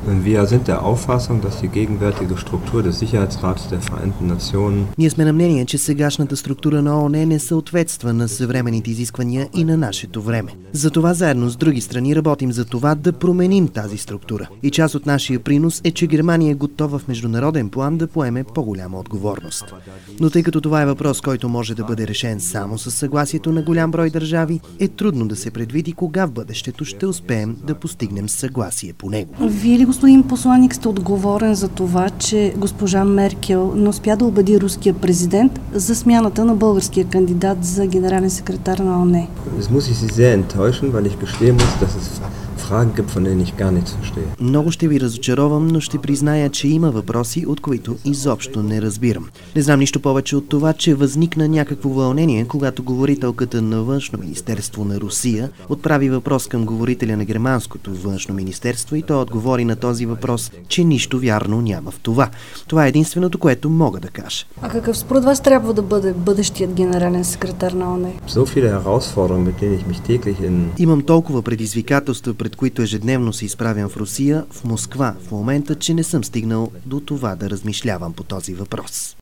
Ние сме на мнение, че сегашната структура на ООН не съответства на съвременните изисквания и на нашето време. Затова заедно с други страни работим за това да променим тази структура. И част от нашия принос е, че Германия е готова в международен план да поеме по-голяма отговорност. Но тъй като това е въпрос, който може да бъде решен само със съгласието на голям брой държави, е трудно да се предвиди кога в бъдещето ще успеем да постигнем съгласие по него. Вие ли, господин посланник, сте отговорен за това, че госпожа Меркел не успя да убеди руския президент за смяната на българския кандидат за генерален секретар на ООН? Много ще ви разочаровам, но ще призная, че има въпроси, от които изобщо не разбирам. Не знам нищо повече от това, че възникна някакво вълнение, когато говорителката на Външно министерство на Русия отправи въпрос към говорителя на германското Външно министерство и той отговори на този въпрос, че нищо вярно няма в това. Това е единственото, което мога да кажа. А какъв според вас трябва да бъде бъдещият генерален секретар на ООН? Имам толкова предизвикателства, пред които ежедневно се изправям в Русия, в Москва в момента, че не съм стигнал до това да размишлявам по този въпрос.